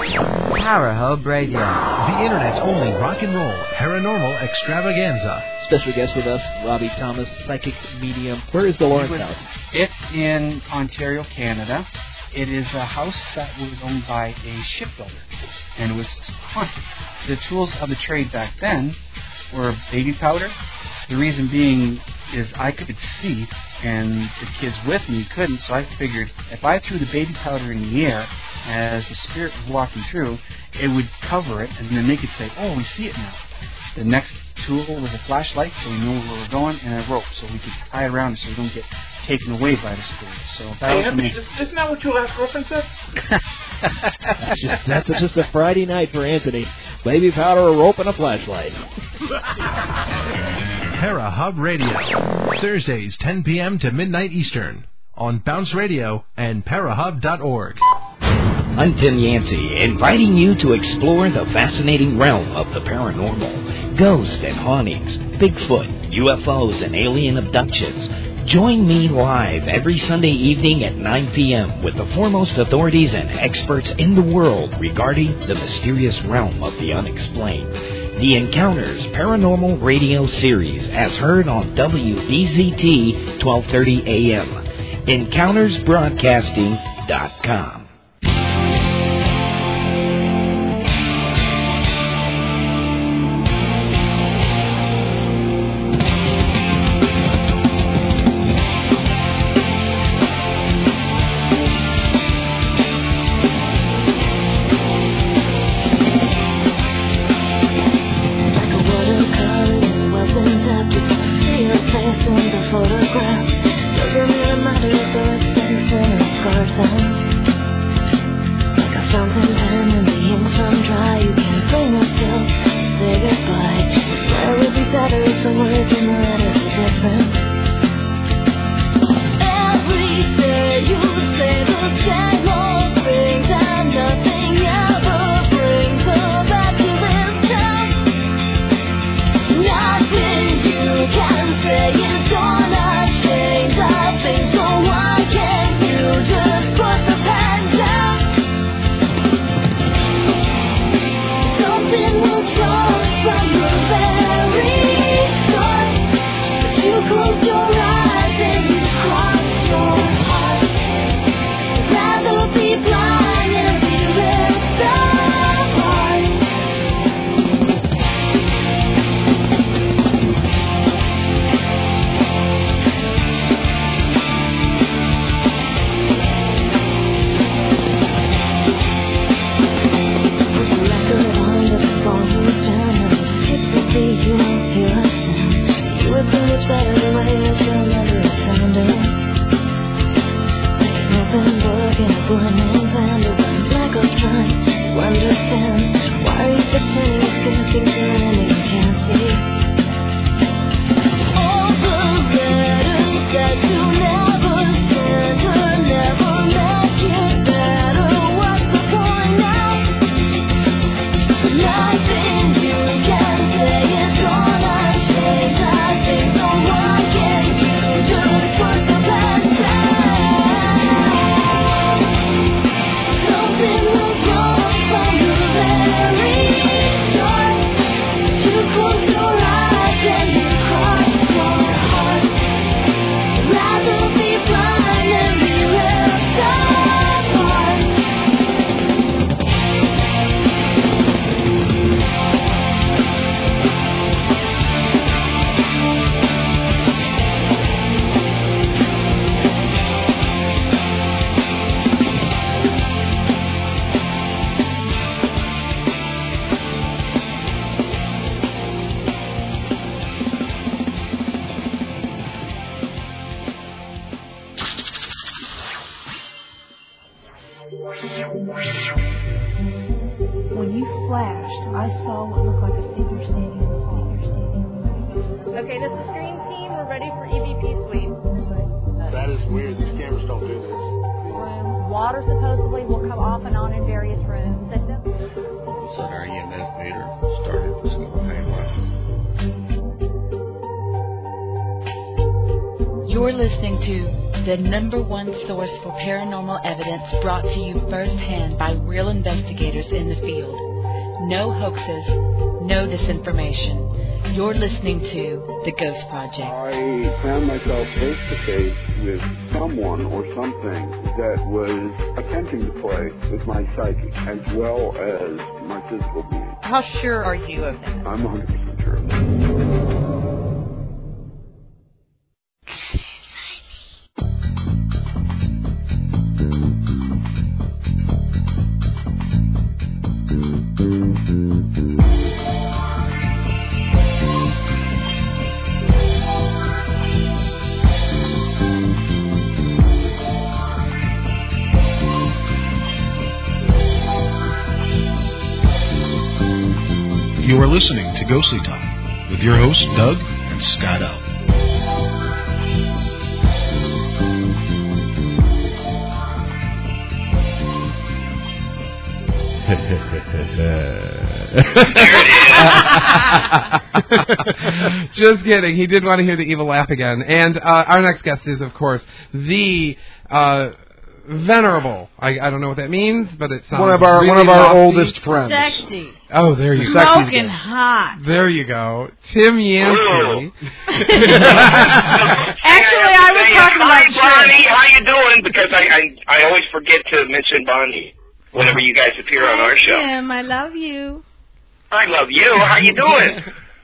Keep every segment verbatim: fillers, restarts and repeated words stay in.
Para-Hub Radio. The Internet's only rock and roll paranormal extravaganza. Special guest with us, Robbie Thomas, psychic medium. Where is the Lawrence house? It's in Ontario, Canada. It is a house that was owned by a shipbuilder, and it was haunted. The tools of the trade back then were baby powder. The reason being is I could see, and the kids with me couldn't, so I figured if I threw the baby powder in the air as the spirit was walking through, it would cover it, and then they could say, oh, we see it now. The next tool was a flashlight, so we knew where we were going, and a rope, so we could tie it around so we don't get taken away by the spirit. So that hey, was Anthony, me. Isn't that what your last girlfriend said? that's, just, that's just a Friday night for Anthony. Baby powder, a rope, and a flashlight. Para-Hub Radio. Thursdays, ten p.m. to midnight Eastern. On Bounce Radio and Parahub dot org. I'm Tim Yancey, inviting you to explore the fascinating realm of the paranormal. Ghosts and hauntings, Bigfoot, U F Os, and alien abductions. Join me live every Sunday evening at nine p.m. with the foremost authorities and experts in the world regarding the mysterious realm of the unexplained. The Encounters Paranormal Radio Series, as heard on W B Z T, twelve thirty a.m. encounters broadcasting dot com. When you flashed, I saw what looked like a figure standing in the hall. Okay, this is Screen Team. We're ready for E V P Suite. That is weird. These cameras don't do this. Room. Water supposedly will come off and on in various rooms. All of a sudden, our E M F meter started to go haywire. You're listening to the number one source for paranormal evidence brought to you firsthand by real investigators in the field. No hoaxes, no disinformation. You're listening to The Ghost Project. I found myself face to face with someone or something that was attempting to play with my psyche as well as my physical being. How sure are you of that? I'm one hundred percent sure of that. You are listening to Ghostly Talk with your hosts, Doug and Scott L. Just kidding. He did want to hear the evil laugh again. And uh, our next guest is, of course, the... Uh, Venerable. I, I don't know what that means, but it sounds one of our really one of our lofty. oldest friends. Sexy. Oh, there you go. Smoking hot. There you go. Tim Yancey. Actually, I was talking about Hi, Bonnie. How you doing? Because I, I I always forget to mention Bonnie whenever you guys appear on our show. Tim, I love you. I love you. How you doing?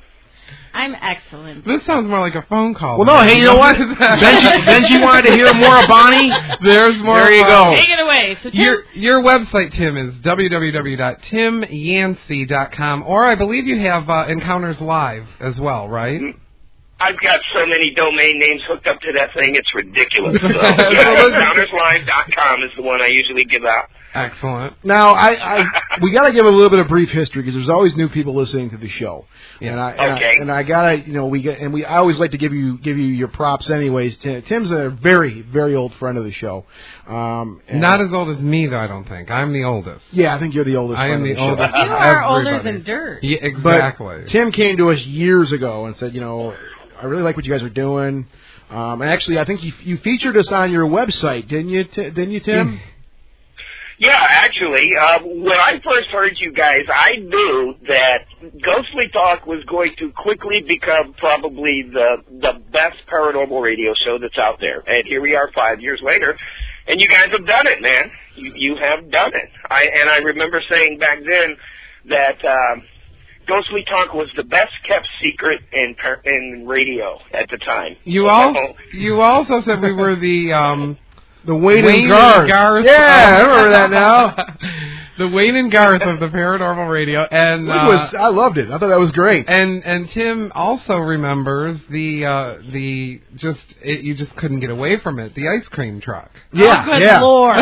I'm excellent. This sounds more like a phone call. Well, no, hey, you know what? Benji, Benji wanted to hear more of Bonnie. There's more. There you go. Take it away. So Tim, your your website, Tim, is w w w dot tim yancey dot com, or I believe you have uh, Encounters Live as well, right? I've got so many domain names hooked up to that thing, it's ridiculous. So, yeah, encounters live dot com is the one I usually give out. Excellent. Now, I, I we got to give a little bit of brief history because there's always new people listening to the show, yeah. and I and, okay. I and I gotta you know we get and we I always like to give you give you your props anyways. Tim, Tim's a very very old friend of the show. Um, Not as old as me though, I don't think. I'm the oldest. Yeah, I think you're the oldest. I am friend the of the oldest. show. you are Everybody. older than dirt. Yeah, exactly. But Tim came to us years ago and said, you know, I really like what you guys are doing. Um, and actually, I think you, you featured us on your website, didn't you? T- didn't you, Tim? Yeah, actually, uh, when I first heard you guys, I knew that Ghostly Talk was going to quickly become probably the the best paranormal radio show that's out there. And here we are five years later, and you guys have done it, man. You you have done it. I and I remember saying back then that um, Ghostly Talk was the best kept secret in par- in radio at the time. You also you also said we were the. Um, The Wayne, Wayne and Garth. and Garth. Yeah, I remember that now. The Wayne and Garth of the Paranormal Radio, and uh, it was, I loved it. I thought that was great. And and Tim also remembers the uh, the just it, you just couldn't get away from it. The ice cream truck. Yeah, oh, good yeah. Lord!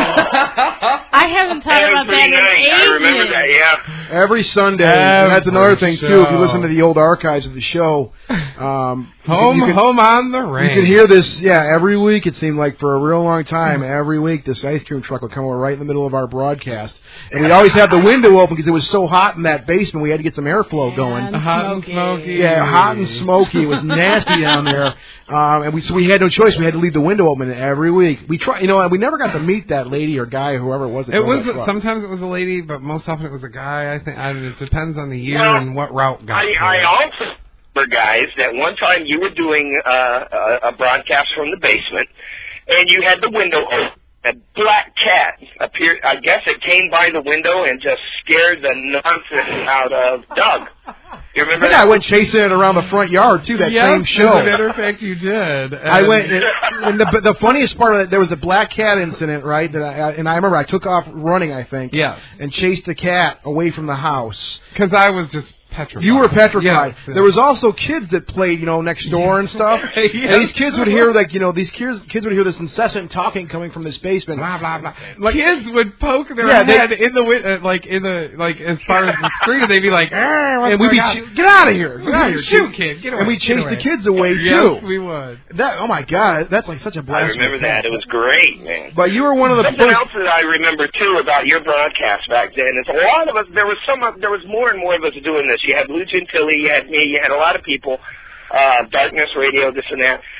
I haven't thought about that in nice. ages. I remember that. Yeah. Every Sunday, Every and that's another thing show. too. If you listen to the old archives of the show, um, you home can, you can, home on the range. You can hear this. Yeah, every week it seemed like for a real long time. Every week this ice cream truck would come over right in the middle of our broadcast, and we'd always have the window open because it was so hot in that basement. We had to get some airflow going. And hot smoky. and smoky. Yeah, hot and smoky. It was nasty down there, um, and we so we had no choice. We had to leave the window open every week. We try, you know, and we never got to meet that lady or guy, or whoever it was. That It drove was that truck. sometimes it was a lady, but most often it was a guy. I think I mean, it depends on the year Well, and what route got. I, to I it. also remember, guys, that one time you were doing uh, a, a broadcast from the basement, and you had the window open. A black cat appeared. I guess it came by the window and just scared the nonsense out of Doug. You remember I think that? I went chasing it around the front yard too. That yes, same show. As a matter of fact, you did. I And- went, and, and the the funniest part of it, there was a black cat incident, right? That I, and I remember I took off running, I think, Yes. and chased the cat away from the house. Because I was just petrified. You were petrified. Yes, There was also kids that played, you know, next door and stuff. Yes. And these kids would hear, like, you know, these kids kids would hear this incessant talking coming from this basement. Blah blah blah. Like, Kids would poke their Yeah, they- head in the win- uh, like in the like as far as the screen, and they'd be like, "Ah, what's and we'd be, going on?" ch- get out of here, get out of here, Shoot, kid, get away. And we get chased away. the kids away Yes, too. we would. That, oh my God, that's like such a I blast. remember that. It was great, man. But you were one of the Something first. else that I remember too about your broadcast back then is a lot of us. There was some. There was more and more of us doing this. You had Lou Gentili, you had me, you had a lot of people. Uh, Darkness Radio, this and that.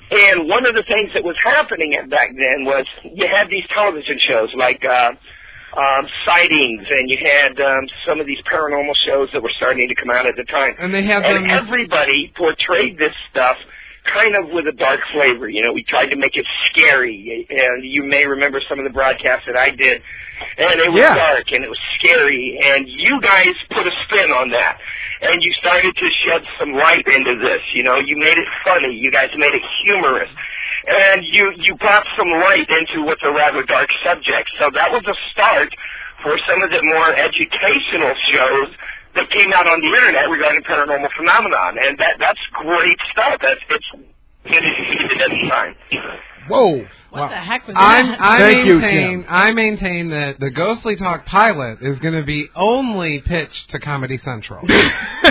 And one of the things that was happening at back then was you had these television shows like uh, um, Sightings, and you had um, some of these paranormal shows that were starting to come out at the time. And they had and them. everybody portrayed this stuff kind of with a dark flavor. You know, we tried to make it scary, and you may remember some of the broadcasts that I did, and it was Yeah. dark and it was scary, and you guys put a spin on that, and you started to shed some light into this. You know, you made it funny, you guys made it humorous, and you you brought some light into what's a rather dark subject. So that was a start for some of the more educational shows that came out on the internet regarding paranormal phenomenon, and that that's great stuff. That's it's needed at the time. Whoa! What the heck was I'm, that? I Thank you, maintain, Tim. I maintain that the Ghostly Talk pilot is going to be only pitched to Comedy Central. Well,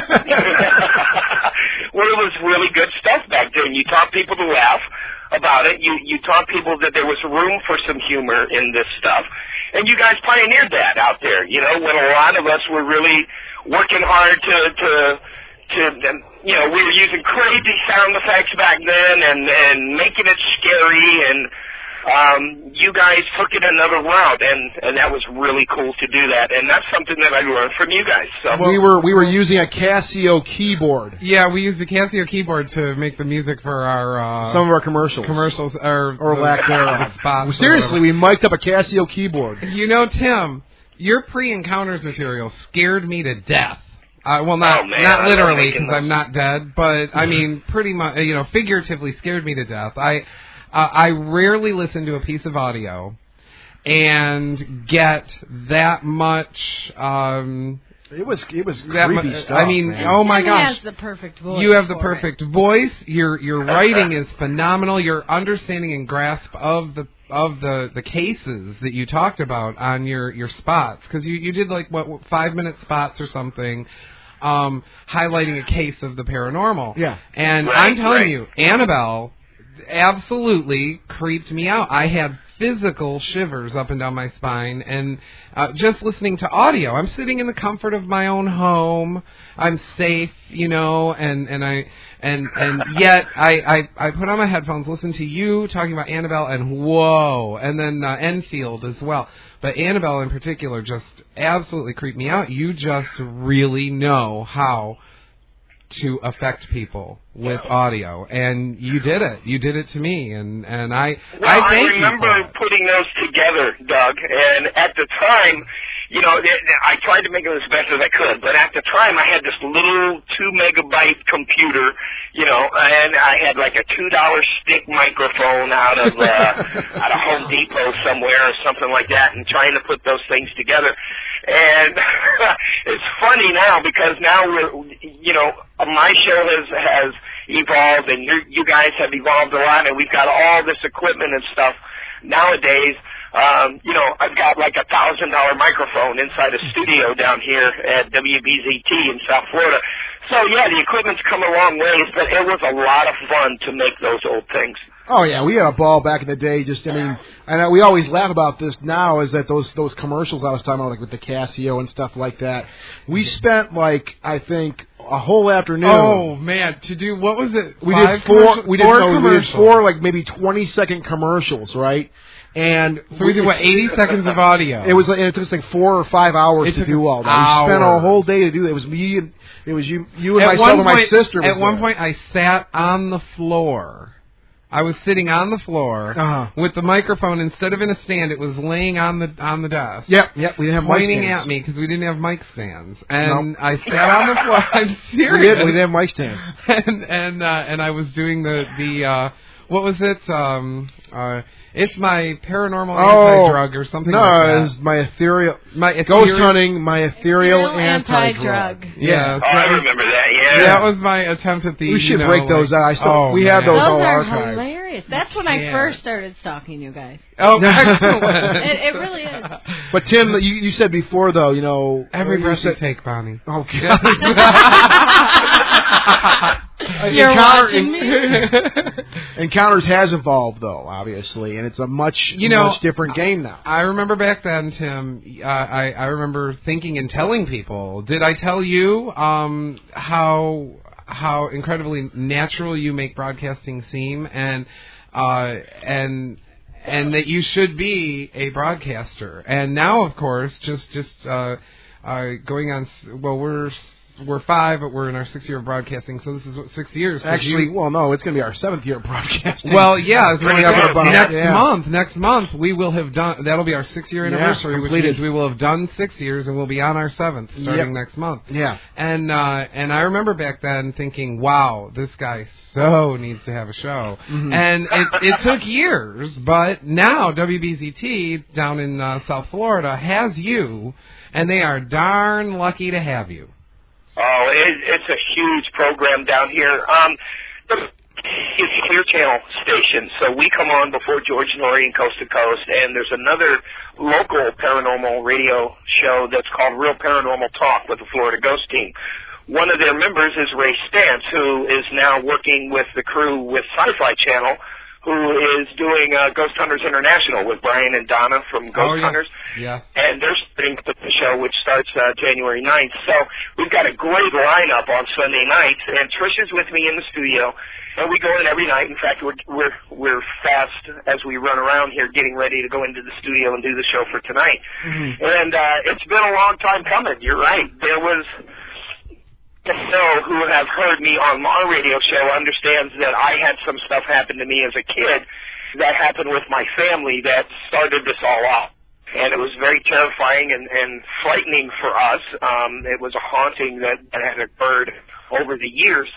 it was really good stuff back then. You taught people to laugh about it. You you taught people that there was room for some humor in this stuff, and you guys pioneered that out there. You know, when a lot of us were really working hard to to to you know, we were using crazy sound effects back then and and making it scary, and um, you guys took it another route, and and that was really cool to do that, and that's something that I learned from you guys. So we were we were using a Casio keyboard. Yeah, we used the Casio keyboard to make the music for our uh, Some of our commercials. commercials or Or the- lack the thereof. spots or Seriously, we mic'd up a Casio keyboard. whatever. You know, Tim, your pre-encounters material scared me to death. Uh, well, not Oh, man, not I love literally making because I'm not dead, but I mean, pretty much, you know, figuratively scared me to death. I uh, I rarely listen to a piece of audio and get that much. Um, It was it was that creepy mu- stuff. I mean, man. oh my Tim gosh. has the perfect voice. You have the for it. perfect voice. Your your writing is phenomenal. Your understanding and grasp of the of the, the cases that you talked about on your, your spots, because you, you did like what, what five minute spots or something, um, highlighting a case of the paranormal. Yeah. And Right, I'm telling right. you, Annabelle absolutely creeped me out. I had physical shivers up and down my spine, and uh, just listening to audio. I'm sitting in the comfort of my own home. I'm safe, you know, and, and I and and yet I, I, I put on my headphones, listen to you talking about Annabelle, and whoa, and then uh, Enfield as well. But Annabelle in particular just absolutely creeped me out. You just really know how to affect people with audio, and you did it. You did it to me, and and I Well, I I thank remember you for it. putting those together, Doug, and at the time, you know, th- I tried to make them as best as I could, but at the time I had this little two megabyte computer, you know, and I had like a two dollar stick microphone out of uh, out of Home Depot somewhere or something like that, and trying to put those things together. And it's funny now because now we're, you know, my show has has evolved, and you you guys have evolved a lot, and we've got all this equipment and stuff nowadays. Um, you know, I've got like a thousand dollar microphone inside a studio down here at W B Z T in South Florida. So yeah, the equipment's come a long ways, but it was a lot of fun to make those old things. Oh yeah, we had a ball back in the day. Just I mean, and we always laugh about this now. Is that those those commercials I was talking about, like with the Casio and stuff like that? We spent like I think a whole afternoon. Oh man, to do what was it? we Five did four. commercial- We did four no, we did commercials. four like maybe twenty second commercials, right? And So we did what, eighty seconds of audio? It was like, and it took us like four or five hours It to took do us all that. We spent a hours. whole day to do that. It was me and it was you, you and At myself one and my point- sister. Was At one there. point, I sat on the floor. I was sitting on the floor Uh-huh. with the microphone. Instead of in a stand, it was laying on the on the desk. Yep, yep. We didn't have mic pointing stands. at me because we didn't have mic stands, and Nope. I sat on the floor. I'm We serious. did. We didn't have mic stands. and and uh, and I was doing the the uh, what was it? Um, uh, it's my paranormal Oh, anti-drug or something no, like that. it was my ethereal, my ghost ethereal- hunting, my ethereal, Ethereal anti-drug. anti-drug. Yeah, Oh, I remember that. Yeah. that was my attempt at the. We should you know, break those like- out. I still- oh, we have man. those Those all are archived. hilarious. That's when I Yeah. first started stalking you guys. Oh, excellent. It, it really is. But Tim, you, you said before though, you know, Every you breath you said, take, Bonnie. Oh God. You're Encounter- watching me? Encounters has evolved though, obviously, and it's a much You know, much different game now. I remember back then, Tim. Uh, I I remember thinking and telling people. Did I tell you um, how how incredibly natural you make broadcasting seem, and uh, and and that you should be a broadcaster. And now, of course, just just uh, uh, going on. Well, we're. We're five, but we're in our sixth year of broadcasting, so this is what, six years. Actually, you, well, no, it's going to be our seventh year of broadcasting. Well, yeah, coming up next, about, next yeah. month, next month we will have done. That'll be our six-year anniversary, yeah, which means we will have done six years, and we'll be on our seventh starting yep. next month. Yeah, and uh, and I remember back then thinking, wow, this guy so needs to have a show, mm-hmm. and it, it took years, but now W B Z T down in uh, South Florida has you, and they are darn lucky to have you. Oh, it, it's a huge program down here. Um, it's a Clear Channel station, so we come on before George Noory and Coast to Coast, and there's another local paranormal radio show that's called Real Paranormal Talk with the Florida Ghost Team. One of their members is Ray Stantz, who is now working with the crew with Sci-Fi Channel, who is doing uh, Ghost Hunters International with Brian and Donna from Ghost oh, yeah. Hunters. Yeah. And they're starting the show, which starts uh, January ninth. So we've got a great lineup on Sunday nights, and Trish is with me in the studio, and we go in every night. In fact, we're we're we're fast as we run around here, getting ready to go into the studio and do the show for tonight. Mm-hmm. And uh, it's been a long time coming. You're right. There was. Know who have heard me on my radio show understands that I had some stuff happen to me as a kid that happened with my family that started this all off. And it was very terrifying and, and frightening for us. Um, it was a haunting that, that had occurred over the years.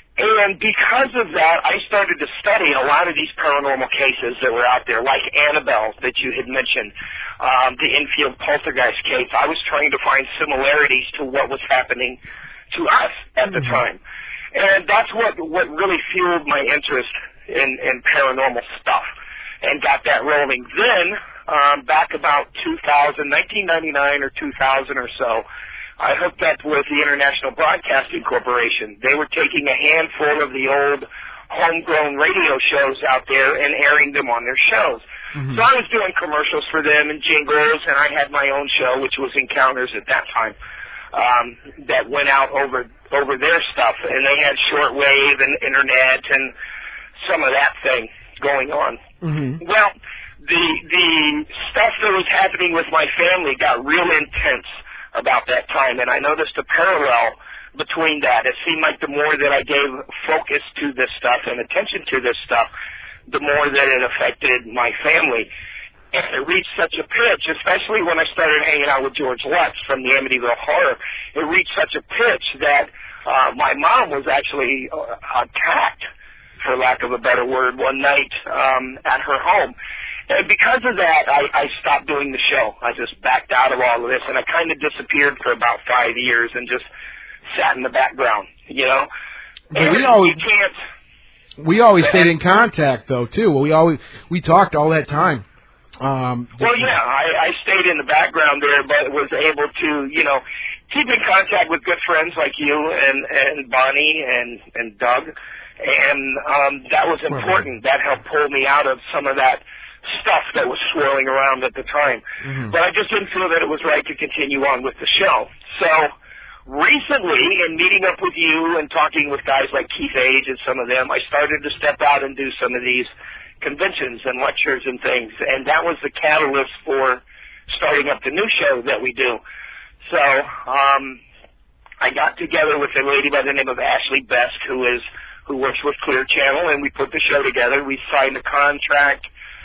And because of that, I started to study a lot of these paranormal cases that were out there, like Annabelle that you had mentioned, um, the Enfield poltergeist case. I was trying to find similarities to what was happening to us at the time. And that's what, what really fueled my interest in, in paranormal stuff and got that rolling. Then, um, back about two thousand, nineteen ninety-nine or two thousand or so, I hooked up with the International Broadcasting Corporation. They were taking a handful of the old homegrown radio shows out there and airing them on their shows. Mm-hmm. So I was doing commercials for them and jingles, and I had my own show, which was Encounters at that time. Um, that went out over over their stuff, and they had shortwave and internet and some of that thing going on. Mm-hmm. Well, the the stuff that was happening with my family got real intense about that time, and I noticed a parallel between that. It seemed like the more that I gave focus to this stuff and attention to this stuff, the more that it affected my family. And it reached such a pitch, especially when I started hanging out with George Lutz from the Amityville Horror, it reached such a pitch that uh, my mom was actually uh, attacked, for lack of a better word, one night um, at her home. And because of that, I, I stopped doing the show. I just backed out of all of this, and I kind of disappeared for about five years and just sat in the background, you know? But and we always, you can't... We always stayed in contact, though, too. We always we talked all that time. Um, well, yeah, I, I stayed in the background there, but was able to, you know, keep in contact with good friends like you and, and Bonnie and, and Doug, and um, that was important. That helped pull me out of some of that stuff that was swirling around at the time. Mm-hmm. But I just didn't feel that it was right to continue on with the show. So recently, in meeting up with you and talking with guys like Keith Age and some of them, I started to step out and do some of these conventions and lectures and things, and that was the catalyst for starting up the new show that we do. So um, I got together with a lady by the name of Ashley Best, who is who works with Clear Channel, and we put the show together. We signed a contract,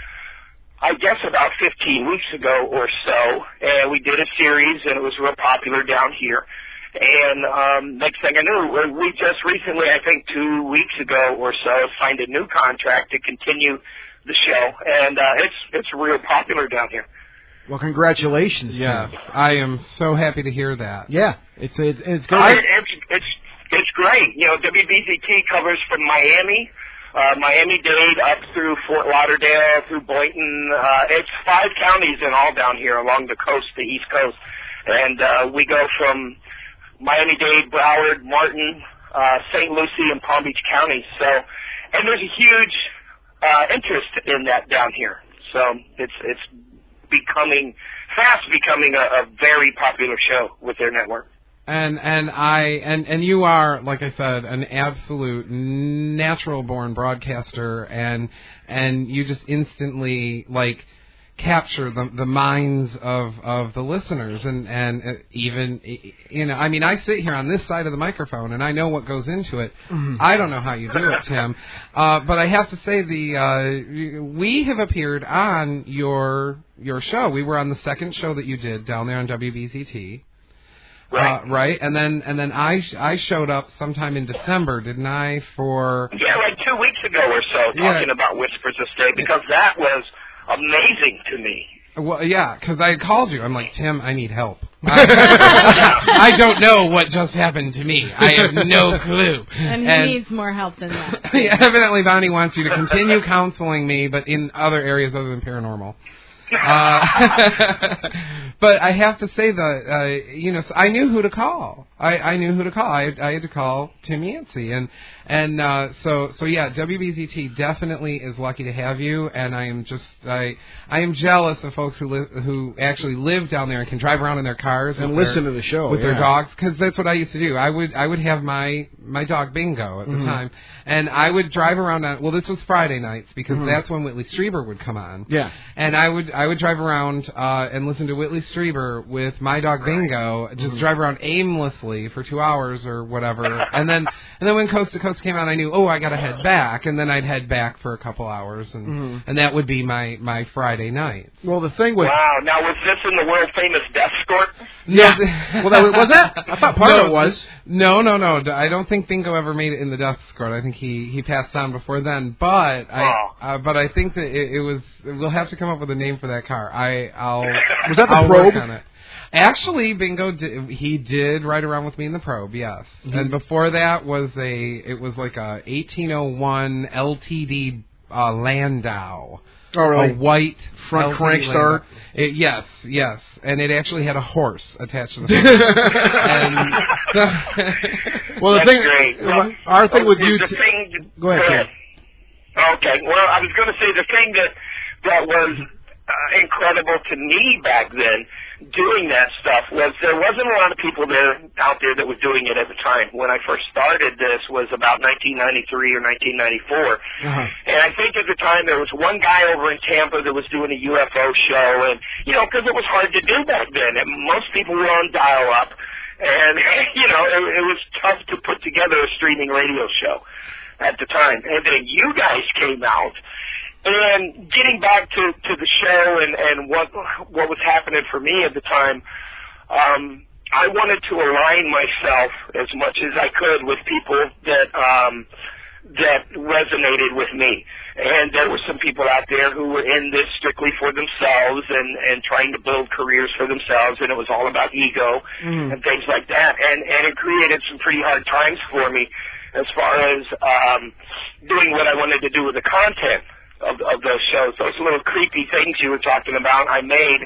I guess, about fifteen weeks ago or so, and we did a series, and it was real popular down here. And um, next thing I knew, we just recently, I think two weeks ago or so, signed a new contract to continue the show, and uh, it's it's real popular down here. Well, congratulations. Yeah, I am so happy to hear that. Yeah, it's it's, it's great. I, it's it's it's great. You know, W B Z T covers from Miami, uh, Miami-Dade up through Fort Lauderdale, through Boynton. Uh, it's five counties in all down here along the coast, the East Coast, and uh, we go from Miami-Dade, Broward, Martin, uh, Saint Lucie, and Palm Beach counties. So, and there's a huge uh, interest in that down here. So it's it's becoming fast becoming a, a very popular show with their network. And and I and, and you are, like I said, an absolute natural born broadcaster, and and you just instantly like capture the the minds of, of the listeners, and, and even you know I mean I sit here on this side of the microphone and I know what goes into it. Mm-hmm. I don't know how you do it, Tim, uh, but I have to say the uh, we have appeared on your your show. We were on the second show that you did down there on W B Z T. Right. Uh, right, and then and then I sh- I showed up sometime in December, didn't I? For yeah, like two weeks ago or so, talking yeah. about Whispers of Stay, because that was amazing to me. Well, yeah, because I called you. I'm like, Tim, I need help. I, I don't know what just happened to me. I have no clue. And he and, needs more help than that. Yeah, evidently, Bonnie wants you to continue counseling me, but in other areas other than paranormal. Uh, but I have to say that, uh, you know, so I knew who to call. I, I knew who to call. I, I had to call Tim Yancey. And, and uh, so, so yeah, W B Z T definitely is lucky to have you. And I am just, I I am jealous of folks who li- who actually live down there and can drive around in their cars. And with listen their, to the show. With yeah. their dogs. Because that's what I used to do. I would I would have my, my dog Bingo at the mm-hmm. time. And I would drive around on, well, this was Friday nights, because mm-hmm. that's when Whitley Strieber would come on. Yeah. And I would I would drive around uh, and listen to Whitley Strieber with my dog Bingo, just mm-hmm. drive around aimlessly for two hours or whatever. And then and then when Coast to Coast came out, I knew, oh, I got to head back. And then I'd head back for a couple hours. And mm-hmm. and that would be my, my Friday nights. Well, the thing with... Wow, now was this in the world famous Death Escort? Yeah. well, that, was that? I thought part no, of it was. No, no, no. I don't think Bingo ever made it in the Death Escort. I think he, he passed on before then. But I oh. uh, but I think that it, it was... We'll have to come up with a name for that car. I, I'll... Was that the I'll Probe? Work on it. Actually, Bingo, did, he did ride around with me in the Probe, yes. Mm-hmm. And before that was a... It was like a eighteen oh one L T D uh, Landau. Oh, really? A white front L T D crank start. It, yes, yes, and it actually had a horse attached to the front. and so well, the That's thing, great. Well, our thing with the, you. The T- thing, go ahead, Tim. Okay. Well, I was going to say the thing that that was uh, incredible to me back then, doing that stuff, was there wasn't a lot of people there out there that was doing it at the time. When I first started this was about nineteen ninety-three or nineteen ninety-four. Uh-huh. And I think at the time there was one guy over in Tampa that was doing a U F O show, and, you know, because it was hard to do back then. And most people were on dial-up, and, you know, it, it was tough to put together a streaming radio show at the time. And then you guys came out. And getting back to, to the show and, and what what was happening for me at the time, um, I wanted to align myself as much as I could with people that um, that resonated with me. And there were some people out there who were in this strictly for themselves and, and trying to build careers for themselves, and it was all about ego mm. and things like that. And, and it created some pretty hard times for me as far as um, doing what I wanted to do with the content Of, of those shows. Those little creepy things you were talking about, I made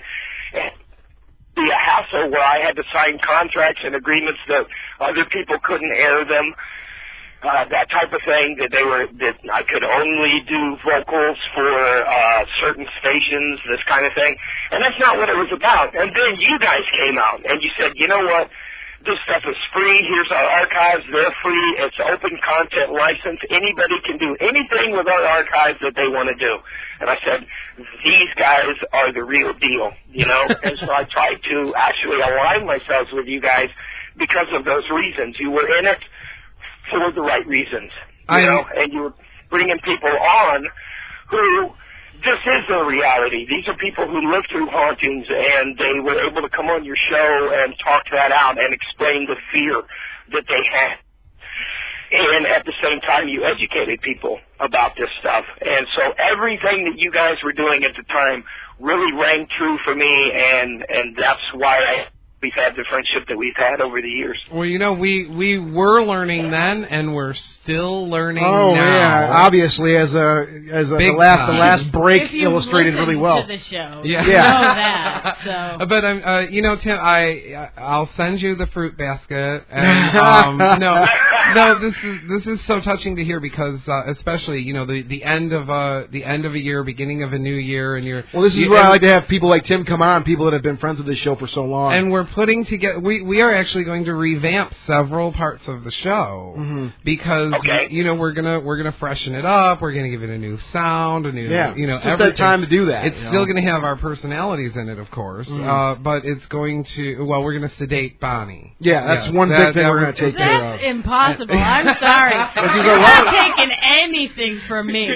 be a hassle where I had to sign contracts and agreements that other people couldn't air them, uh, that type of thing, that they were, that I could only do vocals for uh, certain stations, this kind of thing. And that's not what it was about. And then you guys came out and you said, you know what? This stuff is free. Here's our archives. They're free. It's open content license. Anybody can do anything with our archives that they want to do. And I said, these guys are the real deal, you know? And so I tried to actually align myself with you guys because of those reasons. You were in it for the right reasons, you I know? And you were bringing people on who... This is their reality. These are people who live through hauntings, and they were able to come on your show and talk that out and explain the fear that they had. And at the same time, you educated people about this stuff. And so everything that you guys were doing at the time really rang true for me, and, and that's why I... we've had the friendship that we've had over the years. Well, you know, we, we were learning then, and we're still learning oh, now. Oh yeah, obviously, as a as a, the last the last break illustrated really well. To the show, yeah, you know that. So. But um, uh, you know, Tim, I I'll send you the fruit basket. And, um, no, no, this is this is so touching to hear because, uh, especially, you know, the, the end of a the end of a year, beginning of a new year, and you're. Well, this is you, where I like to have people like Tim come on, people that have been friends of this show for so long. And we're putting together. We we are actually going to revamp several parts of the show mm-hmm. because okay. you know we're gonna we're gonna freshen it up. We're gonna give it a new sound, a new yeah. you know. It's just everything. that time to do that. It's you still know? going to have our personalities in it, of course, mm-hmm. uh, but it's going to. Well, we're going to sedate Bonnie. Yeah, that's yeah, one that, big thing that we're going to take care of. That's impossible. I'm sorry. You're You're not taking anything from me.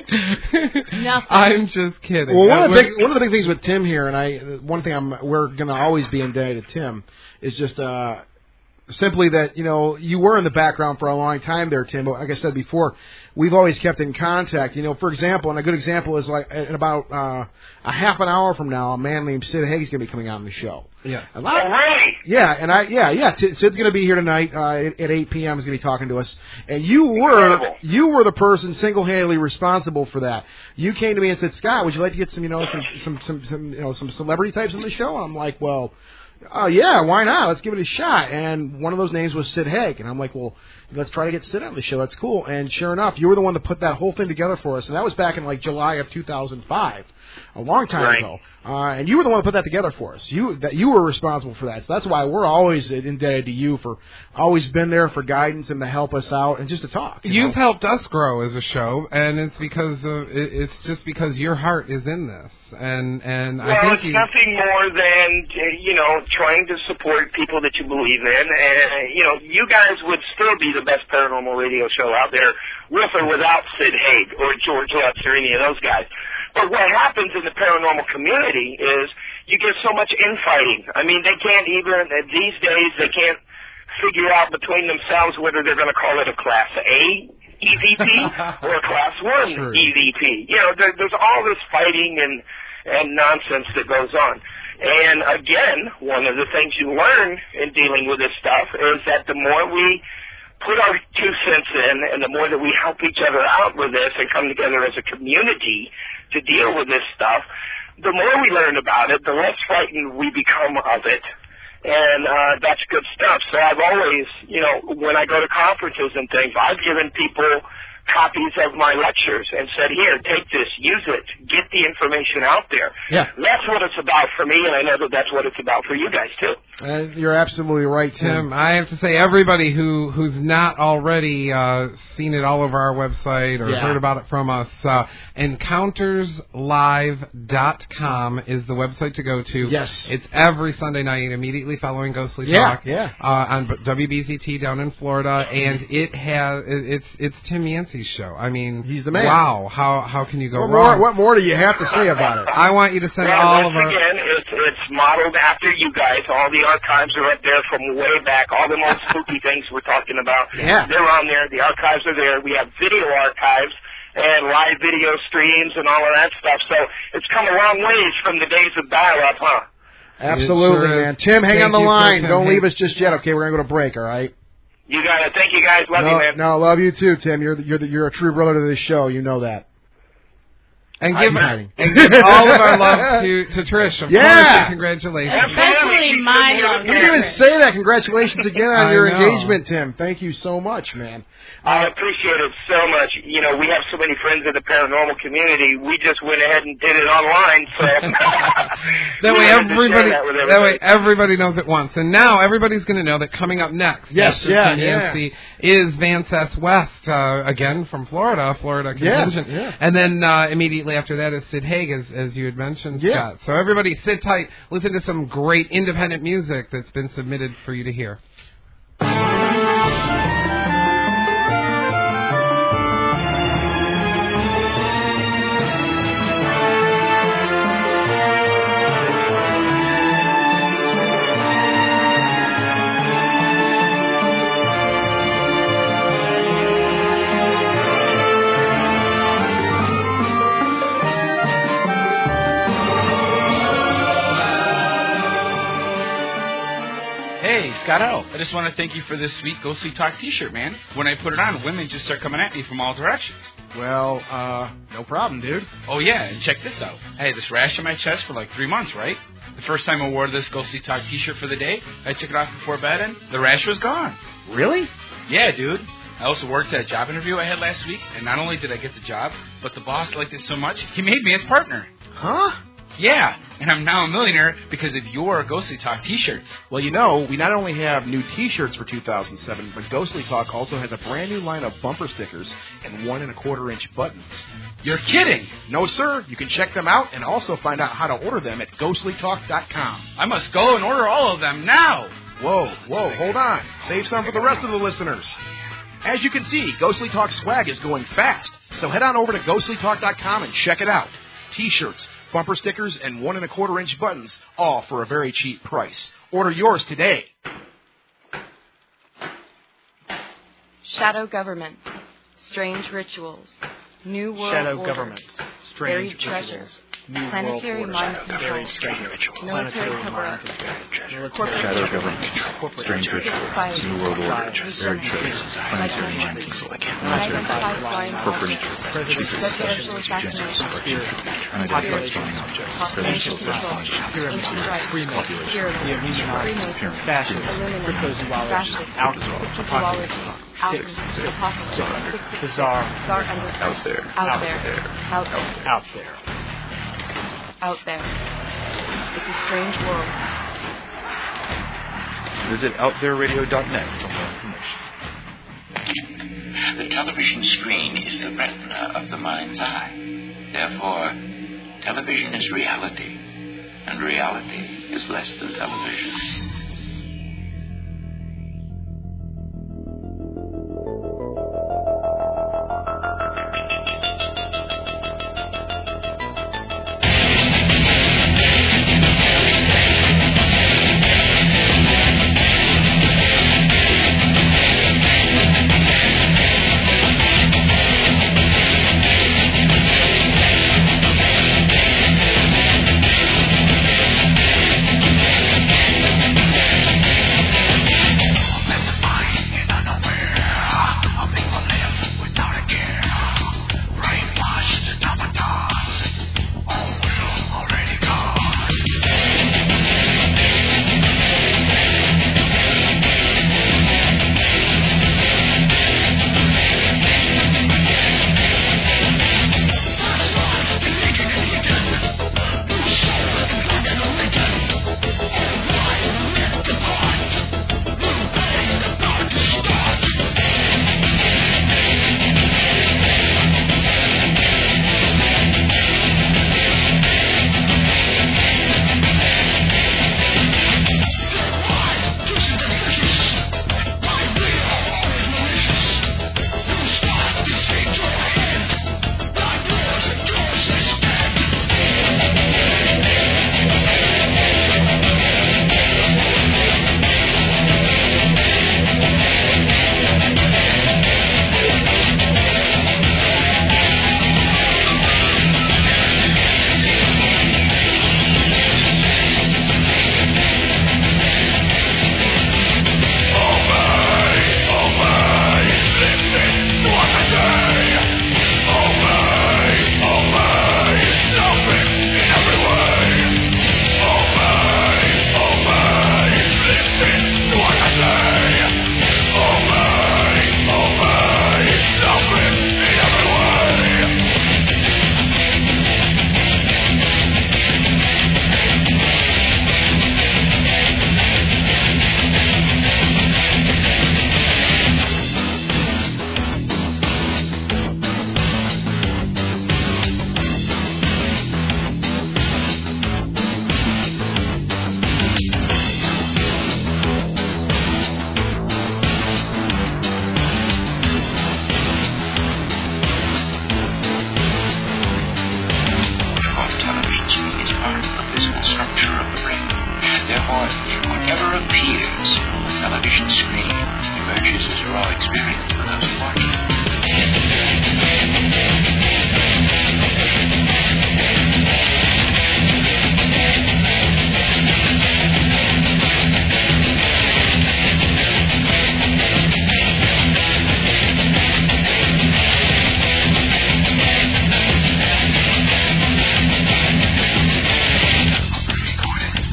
Nothing. I'm just kidding. Well, one of the big one of the big things with Tim here, and I one thing I'm we're going to always be indebted to Tim is just uh, simply that you know you were in the background for a long time there, Tim. But like I said before, we've always kept in contact. You know, for example, and a good example is like in about uh, a half an hour from now, a man named Sid Haig is going to be coming on the show. Yeah. Oh, really? Yeah, and I yeah yeah T- Sid's going to be here tonight uh, at, at eight p.m. He's going to be talking to us, and you were Incredible. you were the person single-handedly responsible for that. You came to me and said, Scott, would you like to get some you know some some some, some you know some celebrity types on the show? And I'm like, well. Oh, uh, yeah, why not? Let's give it a shot. And one of those names was Sid Haig. And I'm like, well, let's try to get Sid on the show. That's cool. And sure enough, you were the one that put that whole thing together for us. And that was back in, like, July of two thousand five, a long time right. ago. Uh, and you were the one that put that together for us. You that you were responsible for that. So that's why we're always indebted to you for always been there for guidance and to help us out and just to talk. You You've know? helped us grow as a show, and it's because of it, it's just because your heart is in this. And and well, I think it's you, nothing more than you know trying to support people that you believe in, and you know you guys would still be the best paranormal radio show out there with or without Sid Haig or George Lutz or any of those guys. But what happens in the paranormal community is you get so much infighting. I mean, they can't even these days they can't figure out between themselves whether they're going to call it a Class A E V P or a Class One True. E V P. You know, there, there's all this fighting and and nonsense that goes on. And again, one of the things you learn in dealing with this stuff is that the more we put our two cents in and the more that we help each other out with this and come together as a community to deal with this stuff, the more we learn about it, the less frightened we become of it. And uh, that's good stuff. So I've always, you know, when I go to conferences and things, I've given people copies of my lectures and said, here, take this, use it, get the information out there. Yeah. That's what it's about for me, and I know that that's what it's about for you guys, too. Uh, you're absolutely right, Tim. Tim, I have to say, everybody who who's not already uh, seen it all over our website or yeah. heard about it from us, uh, encounters live dot com is the website to go to. Yes. It's every Sunday night, immediately following Ghostly yeah, Talk. Yeah. Uh, on W B Z T down in Florida, and it has it's it's Tim Yancey's show. I mean, he's the man. Wow, how how can you go what wrong? More, what more do you have to say about it? I want you to send well, all once of our. Again, it's, it's modeled after you guys. All the archives are up there from way back. All the most spooky things we're talking about, yeah. they're on there. The archives are there. We have video archives and live video streams and all of that stuff. So it's come a long ways from the days of dial-up, huh? Absolutely, sure man. Tim, hang Thank on the you, line. Tim. Don't Hey. leave us just yet. Okay, we're gonna go to break. All right. You got it. Thank you, guys. Love no, you, man. No, love you too, Tim. You're the, you're the, you're a true brother to this show. You know that. And give, and give all of our love to, to Trish. Of yeah. course, and congratulations. Especially my love. You didn't even say that. Congratulations again on I your know. engagement, Tim. Thank you so much, man. I appreciate it so much. You know, we have so many friends in the paranormal community. We just went ahead and did it online, so that way everybody that, that way everybody knows it once. And now everybody's going to know that coming up next, yes, after yeah, Tim Yancey, yeah. is Vance S. West uh, again from Florida, Florida contingent, yeah, yeah. and then uh, immediately after that is Sid Haig, as, as you had mentioned, yeah. Scott. So everybody sit tight, listen to some great independent music that's been submitted for you to hear. Hey, Scott O. I just want to thank you for this sweet Ghostly Talk t-shirt, man. When I put it on, women just start coming at me from all directions. Well, uh, no problem, dude. Oh, yeah, and check this out. I had this rash on my chest for like three months, right? The first time I wore this Ghostly Talk t-shirt for the day, I took it off before bed, and the rash was gone. Really? Yeah, dude. I also worked at a job interview I had last week, and not only did I get the job, but the boss liked it so much, he made me his partner. Huh? Yeah, and I'm now a millionaire because of your Ghostly Talk t-shirts. Well, you know, we not only have new t-shirts for two thousand seven, but Ghostly Talk also has a brand new line of bumper stickers and one and a quarter inch buttons. You're kidding! No, sir. You can check them out and also find out how to order them at ghostly talk dot com. I must go and order all of them now! Whoa, whoa, hold on. Save some for the rest of the listeners. As you can see, Ghostly Talk swag is going fast, so head on over to ghostly talk dot com and check it out. T-shirts, bumper stickers, and one and a quarter inch buttons, all for a very cheap price. Order yours today. Shadow government, strange rituals, new world Shadow order, governments, buried strange treasures, rituals, new planetary world mind order, control, very strange rituals, military planetary cover-up, mind corporate Shadow control, governments, corporate strange control, rituals, society, new world order, society, buried treasures, planetary mind control, military cover-up, corporate interests, secret societies, genesis, unidentified flying objects, presidential assassinations, pyramids, population, pyramids, fascism, cryptozoology, alcohol, apocalypse, six, six, bizarre, bizarre, out there, out there, out there, out there, out there. It's a strange world. Visit out there radio dot net for more information. The television screen is the retina of the mind's eye. Therefore, television is reality, and reality is less than television.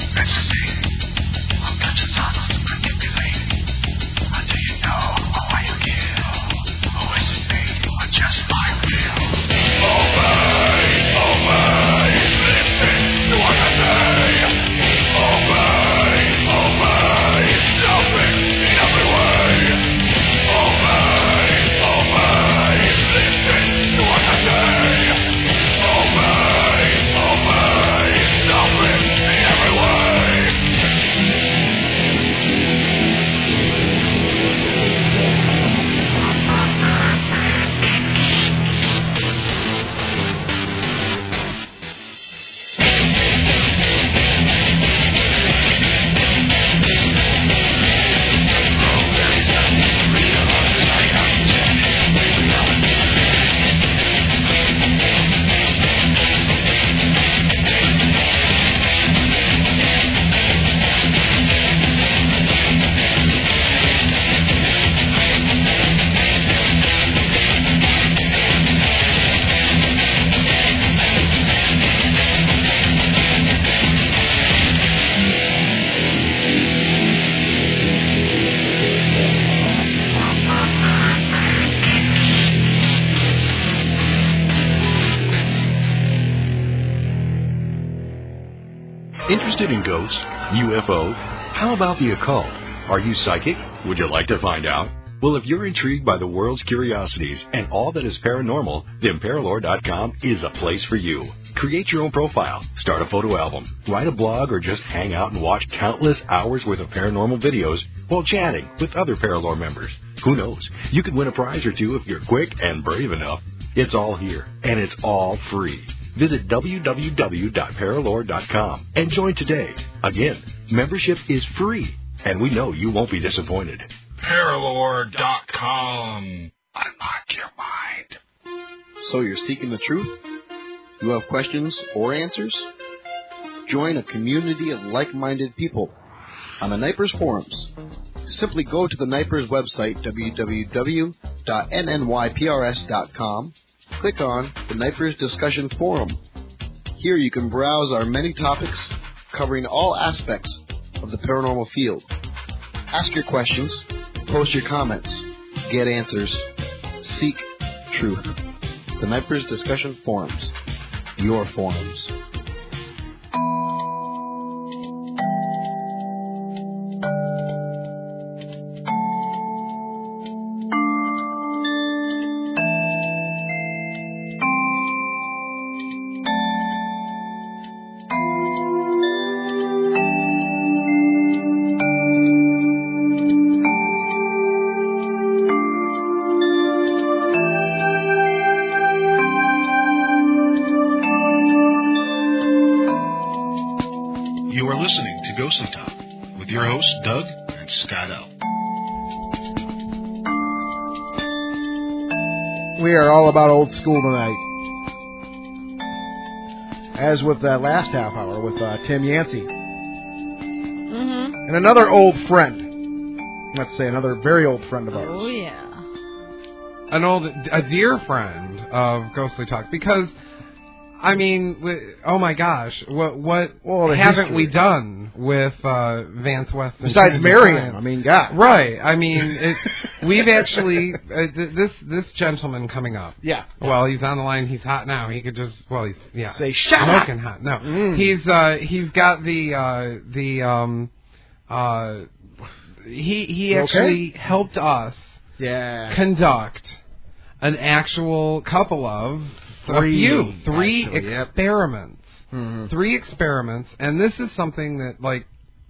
Until you know who I am. Interested in ghosts, U F Os? How about the occult? Are you psychic? Would you like to find out? Well, if you're intrigued by the world's curiosities and all that is paranormal, then Paralore dot com is a place for you. Create your own profile, start a photo album, write a blog, or just hang out and watch countless hours worth of paranormal videos while chatting with other Paralore members. Who knows? You could win a prize or two if you're quick and brave enough. It's all here, and it's all free. Visit w w w dot paralore dot com and join today. Again, membership is free, and we know you won't be disappointed. Paralore dot com. Unlock your mind. So you're seeking the truth? You have questions or answers? Join a community of like-minded people on the Nipers forums. Simply go to the Nipers website, w w w dot n n y p r s dot com. Click on the Nipers Discussion Forum. Here you can browse our many topics covering all aspects of the paranormal field. Ask your questions, post your comments, get answers, seek truth. The Nipers Discussion Forums. Your forums. We are all about old school tonight. As with that last half hour with uh, Tim Yancey. Mm-hmm. And another old friend. Let's say another very old friend of ours. Oh, yeah. An old, a dear friend of Ghostly Talk. Because, I mean, we, oh my gosh, what what well, haven't history. we done with uh, Vance West? Besides marrying him, I mean, God. Right. I mean, it, we've actually uh, th- this this gentleman coming up. Yeah. Well, he's on the line. He's hot now. He could just well, he's yeah. Say shut smoking up. hot. No, mm. he's uh, he's got the uh, the um uh he he You actually okay? helped us yeah conduct an actual couple of three, a few three actually, yep. experiments. Mm-hmm. Three experiments, and this is something that, like,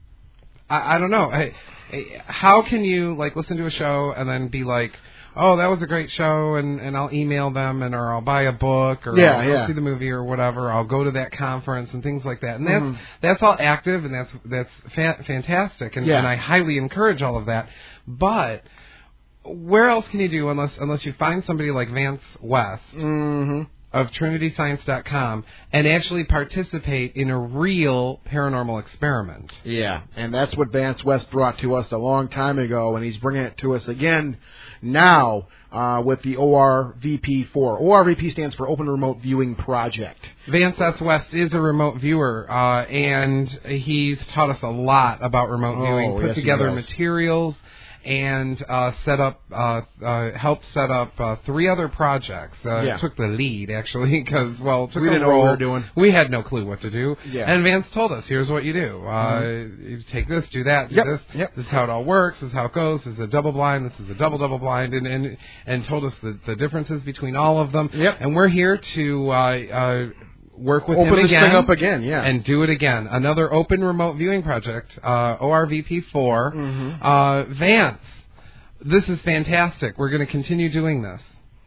I, I don't know. I, I, how can you, like, listen to a show and then be like, oh, that was a great show, and, and I'll email them, and or I'll buy a book, or yeah, I'll go yeah. see the movie, or whatever. I'll go to that conference and things like that. And that's mm-hmm. that's all active, and that's that's fa- fantastic, and, yeah. and I highly encourage all of that. But where else can you do unless unless you find somebody like Vance West? Mm-hmm. Of Trinity Science dot com and actually participate in a real paranormal experiment. Yeah, and that's what Vance West brought to us a long time ago, and he's bringing it to us again now uh, with the O R V P four. O R V P stands for Open Remote Viewing Project. Vance S. West is a remote viewer, uh, and he's taught us a lot about remote oh, viewing, put yes, together materials, and uh, set up, uh, uh, helped set up uh, three other projects. Uh, yeah. Took the lead, actually, because, well, took we the didn't role. know what we were doing. We had no clue what to do. Yeah. And Vance told us, here's what you do. Uh, mm-hmm. You take this, do that, do yep. this. Yep. This is how it all works. This is how it goes. This is a double blind. This is a double double blind. And and, and told us the, the differences between all of them. Yep. And we're here to... Uh, uh, work with Open him this again thing up again, yeah, and do it again. Another open remote viewing project, uh, O R V P four. Mm-hmm. Uh, Vance, this is fantastic. We're going to continue doing this.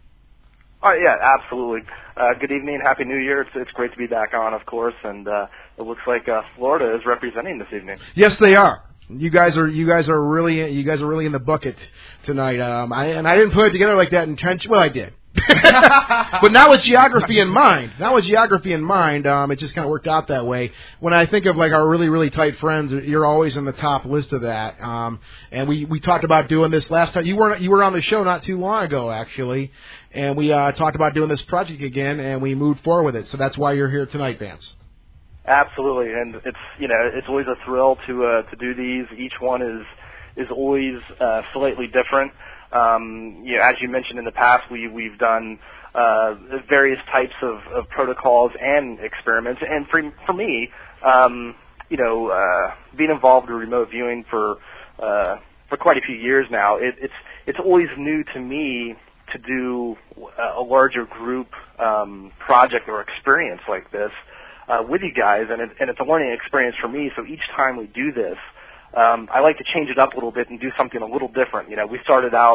Oh yeah, absolutely. Uh, good evening, happy New Year. It's it's great to be back on, of course, and uh, it looks like uh, Florida is representing this evening. Yes, they are. You guys are you guys are really you guys are really in the bucket tonight. Um, I, and I didn't put it together like that intentionally. Well, I did. But now with geography in mind, now with geography in mind, um, it just kind of worked out that way. When I think of like our really, really tight friends, you're always in the top list of that. Um, and we, we talked about doing this last time. You were you were on the show not too long ago, actually, and we uh, talked about doing this project again, and we moved forward with it. So that's why you're here tonight, Vance. Absolutely, and it's you know it's always a thrill to uh, to do these. Each one is is always uh, slightly different. Um, you know, as you mentioned in the past, we, we've done uh, various types of, of protocols and experiments. And for, for me, um, you know, uh, being involved in remote viewing for uh, for quite a few years now, it, it's it's always new to me to do a larger group um, project or experience like this uh, with you guys, and, it, and it's a learning experience for me. So each time we do this, um, I like to change it up a little bit and do something a little different. You know, we started out,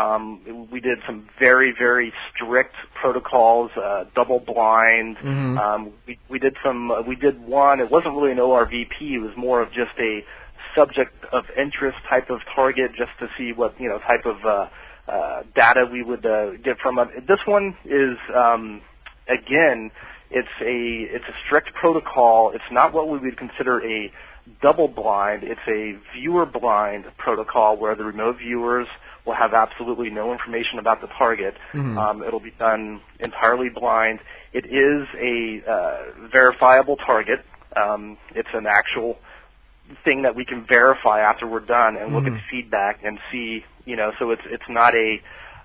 um, we did some very, very strict protocols, uh, double blind. Mm-hmm. Um, we, we did some, uh, we did one. It wasn't really an O R V P. It was more of just a subject of interest type of target, just to see what you know type of uh, uh, data we would uh, get from it. This one is um, again, it's a it's a strict protocol. It's not what we would consider a double blind. It's a viewer blind protocol where the remote viewers will have absolutely no information about the target. Mm-hmm. Um, it'll be done entirely blind. It is a uh, verifiable target. Um, it's an actual thing that we can verify after we're done and look Mm-hmm. at feedback and see, you know, so it's it's not a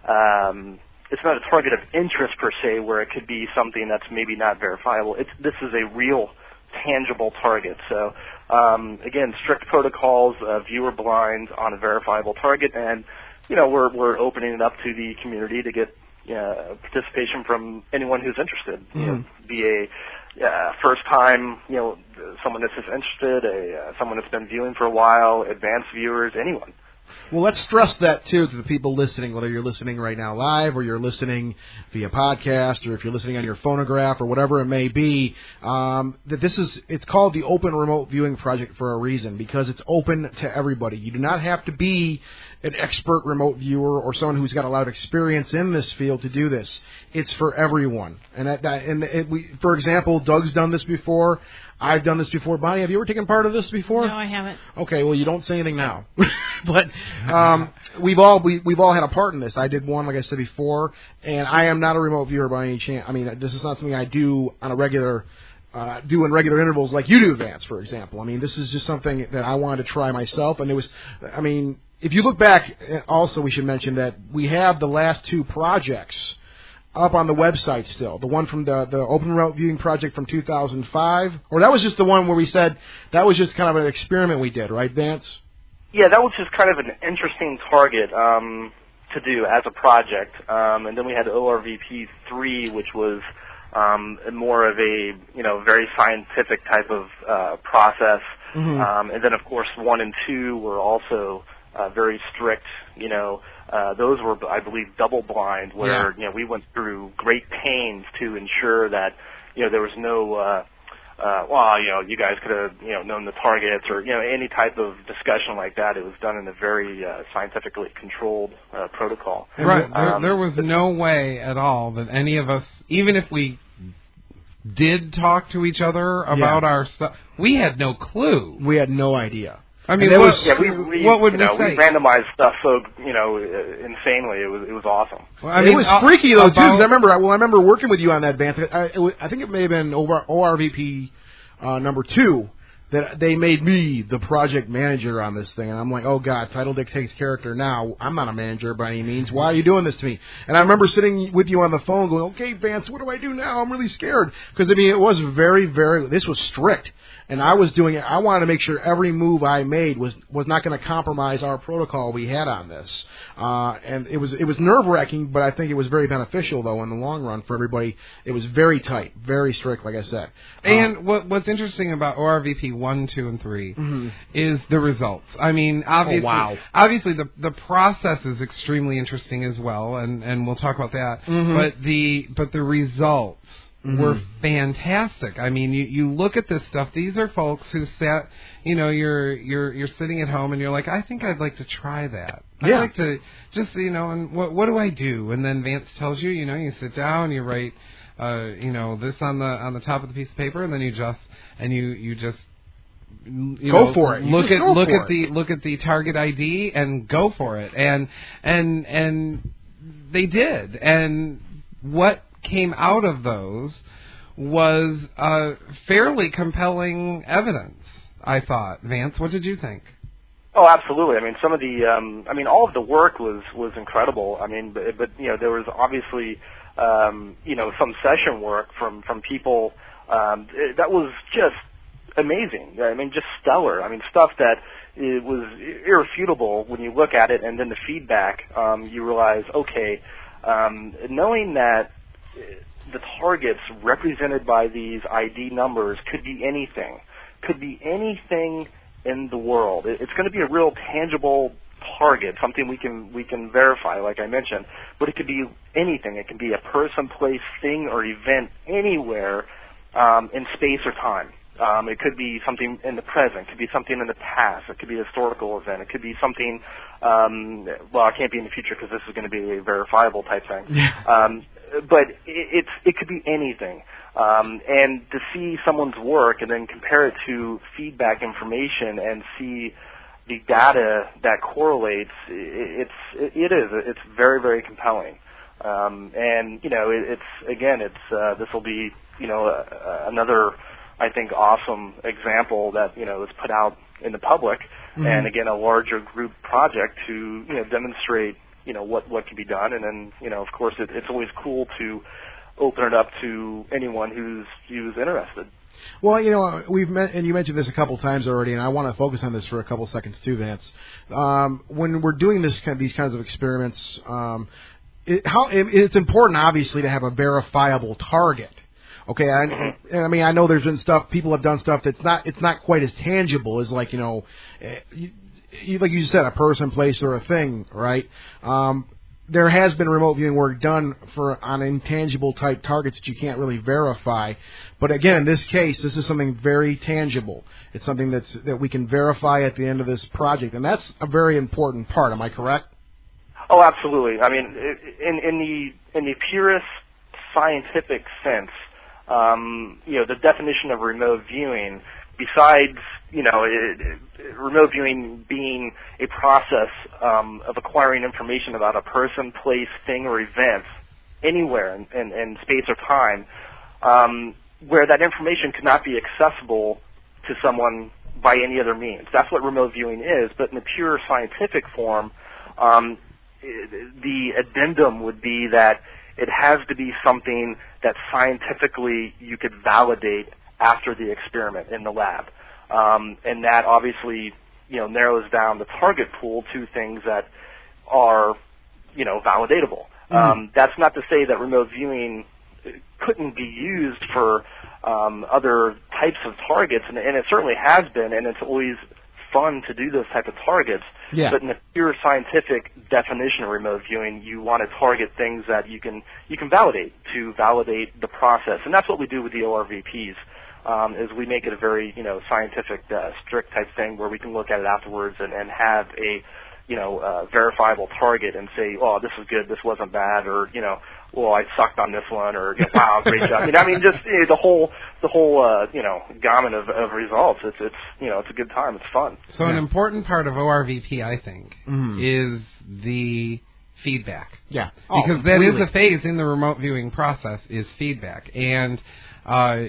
um, it's not a target of interest per se where it could be something that's maybe not verifiable. It's this is a real tangible target. So um, again, strict protocols, uh, viewer blind on a verifiable target, and you know we're we're opening it up to the community to get uh, participation from anyone who's interested. Mm-hmm. You know, be a uh, first time, you know, someone that's just interested, a uh, someone that's been viewing for a while, advanced viewers, anyone. Well, let's stress that, too, to the people listening, whether you're listening right now live or you're listening via podcast or if you're listening on your phonograph or whatever it may be, um, that this is, it's called the Open Remote Viewing Project for a reason, because it's open to everybody. You do not have to be an expert remote viewer or someone who's got a lot of experience in this field to do this. It's for everyone. And, that, that, and it, we, for example, Doug's done this before. I've done this before. Bonnie, have you ever taken part of this before? No, I haven't. Okay, well, you don't say anything now. But um, we've all we, we've all had a part in this. I did one, like I said before, and I am not a remote viewer by any chance. I mean, this is not something I do on a regular, uh, do in regular intervals like you do, Vance, for example. I mean, this is just something that I wanted to try myself, and it was, I mean, if you look back, also we should mention that we have the last two projects up on the website still. The one from the, the Open Remote Viewing Project from two thousand five, or that was just the one where we said that was just kind of an experiment we did, right, Vance? Yeah, that was just kind of an interesting target um, to do as a project. Um, and then we had O R V P three, which was um, more of a, you know, very scientific type of uh, process. Mm-hmm. Um, and then, of course, one and two were also uh, very strict, you know, Uh, those were, I believe, double blind, where yeah. you know we went through great pains to ensure that you know there was no, uh, uh, well, you know, you guys could have you know known the targets or you know any type of discussion like that. It was done in a very uh, scientifically controlled uh, protocol. Right. There, Um, there was no way at all that any of us, even if we did talk to each other about Yeah. our stuff, we had no clue. We had no idea. I mean, And it what, was- yeah, we, we what would you know, we say? we randomized stuff so you know uh, insanely. It was it was awesome. Well, I mean, it was uh, freaky though too, about- because I remember. Well, I remember working with you on that, Vance. I, it was, I think it may have been over O R V P uh, number two that they made me the project manager on this thing, and I'm like, oh god, Title dictates character. Now I'm not a manager by any means. Why are you doing this to me? And I remember sitting with you on the phone, going, okay, Vance, what do I do now? I'm really scared because I mean it was very, very. This was strict. And I was doing it. I wanted to make sure every move I made was was not going to compromise our protocol we had on this. Uh, and it was it was nerve wracking, but I think it was very beneficial though in the long run for everybody. It was very tight, very strict, like I said. And um, what what's interesting about O R V P one, two, and three mm-hmm. is the results. I mean, obviously, oh, wow. obviously the the process is extremely interesting as well, and, and we'll talk about that. Mm-hmm. But the but the results Mm-hmm. were fantastic. I mean, you, you look at this stuff. These are folks who sat, you know, you're you're you're sitting at home and you're like, I think I'd like to try that. I'd Yeah. like to just, you know, and what what do I do? And then Vance tells you, you know, you sit down, you write, uh, you know, this on the on the top of the piece of paper, and then you just and you you just. You go know, for it. You Look just at go look for at it. the look at the target I D and go for it. And and and they did. And what came out of those was uh, fairly compelling evidence, I thought. Vance, what did you think? Oh, absolutely. I mean, some of the, um, I mean, all of the work was was incredible. I mean, but, but you know, there was obviously, um, you know, some session work from from people um, that was just amazing. I mean, just stellar. I mean, stuff that it was irrefutable when you look at it, and then the feedback, um, you realize, okay, um, knowing that the targets represented by these I D numbers could be anything, could be anything in the world. It's going to be a real tangible target, something we can we can verify, like I mentioned, but it could be anything. It can be a person, place, thing, or event anywhere um, in space or time. Um, it could be something in the present. It could be something in the past. It could be a historical event. It could be something, um, well, it can't be in the future because this is going to be a verifiable type thing. um, but it, it's, it could be anything. Um, and to see someone's work and then compare it to feedback information and see the data that correlates, it, it's, it is, it's very, very compelling. Um, and, you know, it, it's, again, it's, uh, this will be, you know, uh, another, I think, awesome example that, you know, is put out in the public, mm-hmm. and again, a larger group project to, you know, demonstrate, you know, what, what can be done. And then, you know, of course, it, it's always cool to open it up to anyone who's, who's interested. Well, you know, we've met, and you mentioned this a couple times already, and I want to focus on this for a couple seconds too, Vance. Um, when we're doing this kind, these kinds of experiments, um, it, how it, it's important, obviously, to have a verifiable target. Okay, I, I mean, I know there's been stuff, people have done stuff that's not, it's not quite as tangible as, like, you know, you, you, like you said, a person, place, or a thing, right? Um, there has been remote viewing work done for on intangible type targets that you can't really verify. But again, in this case, this is something very tangible. It's something that's that we can verify at the end of this project, and that's a very important part. Am I correct? Oh, absolutely. I mean, in, in the in the purest scientific sense, um, you know, the definition of remote viewing, besides, you know, it, it, remote viewing being a process um, of acquiring information about a person, place, thing, or event anywhere in, in, in space or time, um, where that information could not be accessible to someone by any other means. That's what remote viewing is. But in the pure scientific form, um, the addendum would be that it has to be something that scientifically you could validate after the experiment in the lab. Um, and that obviously, you know, narrows down the target pool to things that are, you know, validatable. Mm. Um, that's not to say that remote viewing couldn't be used for um, other types of targets, and, and it certainly has been, and it's always fun to do those type of targets. Yeah. But in the pure scientific definition of remote viewing, you want to target things that you can you can validate to validate the process, and that's what we do with the O R V Ps. Um, is we make it a very, you know, scientific, uh, strict type thing where we can look at it afterwards and, and have a, you know, uh, verifiable target and say, oh, this was good, this wasn't bad, or, you know, well, I sucked on this one, or, you know, wow, great job. I mean, I mean, just you know, the whole, the whole, uh, you know, gamut of, of results. It's, it's, you know, it's a good time. It's fun. So yeah. An important part of O R V P, I think, mm. is the feedback. Yeah. Because oh, that really. is a phase in the remote viewing process is feedback. And, uh,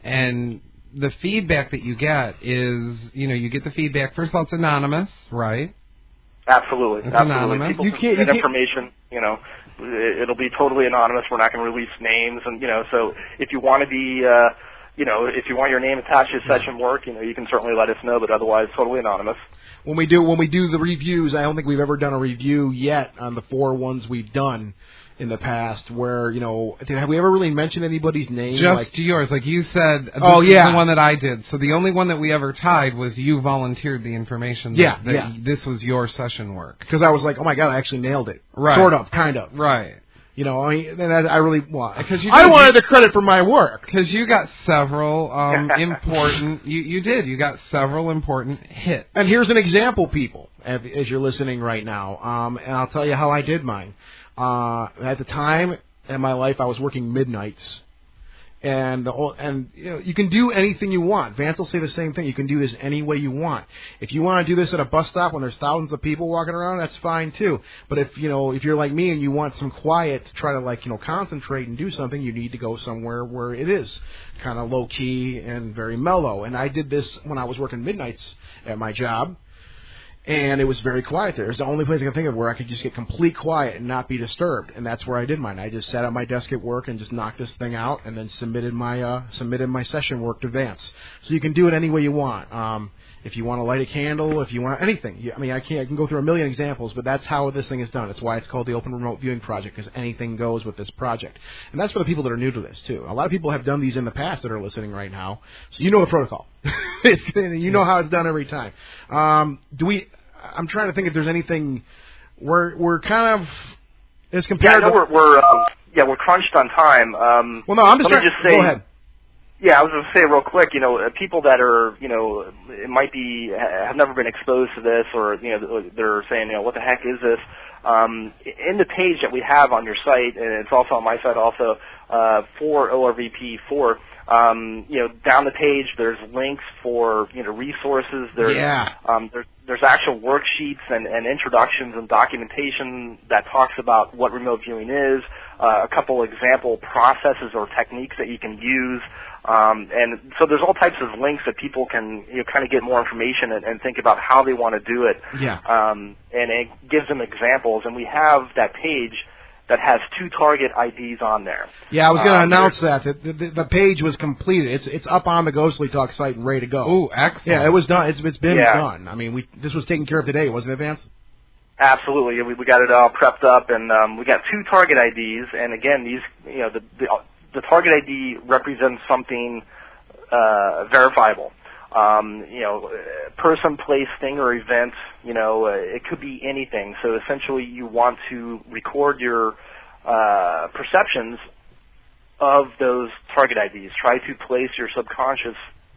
And the feedback that you get is, you know, you get the feedback. First of all, it's anonymous, right? Absolutely. It's Absolutely. anonymous. People You can can't, get you can't, information, you know, it'll be totally anonymous. We're not going to release names. And, you know, so if you want to be, uh, you know, if you want your name attached to your session work, you know, you can certainly let us know, but otherwise totally anonymous. When we do when we do the reviews, I don't think we've ever done a review yet on the four ones we've done in the past where, you know, have we ever really mentioned anybody's name? Just like, yours. Like you said, this oh, yeah. is the one that I did. So the only one that we ever tied was you volunteered the information that, yeah, that yeah. this was your session work. Because I was like, oh, my God, I actually nailed it. Right. Sort of, kind of. Right. You know, I mean, and I, I really want. Because I wanted the credit for my work. Because you got several um, important. You you did. You got several important hits. And here's an example, people, as you're listening right now. Um, and I'll tell you how I did mine. Uh, at the time in my life, I was working midnights. And the whole, and you know, you can do anything you want. Vance will say the same thing. You can do this any way you want. If you want to do this at a bus stop when there's thousands of people walking around, that's fine too. But if you know, if you're like me and you want some quiet to try to like you know concentrate and do something, you need to go somewhere where it is kind of low key and very mellow. And I did this when I was working midnights at my job. And it was very quiet there. It was the only place I could think of where I could just get complete quiet and not be disturbed. And that's where I did mine. I just sat at my desk at work and just knocked this thing out, and then submitted my uh, submitted my session work to Vance. So you can do it any way you want. Um, if you want to light a candle, if you want anything. You, I mean, I can I can go through a million examples, but that's how this thing is done. That's why it's called the Open Remote Viewing Project, because anything goes with this project. And that's for the people that are new to this too. A lot of people have done these in the past that are listening right now, so you know the protocol. it's, you know how it's done every time. Um, do we? I'm trying to think if there's anything. We're we're kind of as compared. Yeah, I know to, we're, we're uh, yeah we're crunched on time. Um, well, no, I'm just let trying. me just say, go ahead. Yeah, I was going to say real quick, you know, uh, people that are, you know, it might be, have never been exposed to this, or, you know, they're saying, you know, what the heck is this? Um, in the page that we have on your site, and it's also on my site also, uh, for O R V P four, um, you know, down the page there's links for, you know, resources, there's, yeah. um, there's, there's actual worksheets and, and introductions and documentation that talks about what remote viewing is, uh, a couple example processes or techniques that you can use. Um, and so there's all types of links that people can, you know, kind of get more information and, and think about how they want to do it. Yeah. Um, and it gives them examples. And we have that page that has two target I Ds on there. Yeah, I was going to um, announce that. that the, the, the page was completed. It's it's up on the Ghostly Talk site and ready to go. Ooh, excellent. Yeah, it was done. It's it's been yeah. done. I mean, we this was taken care of today, wasn't it, Vance? Absolutely. We, we got it all prepped up, and um, we got two target I Ds. And again, these, you know, the, the The target I D represents something uh, verifiable. Um, you know, person, place, thing, or event. You know, uh, it could be anything. So essentially, you want to record your uh, perceptions of those target I Ds. Try to place your subconscious,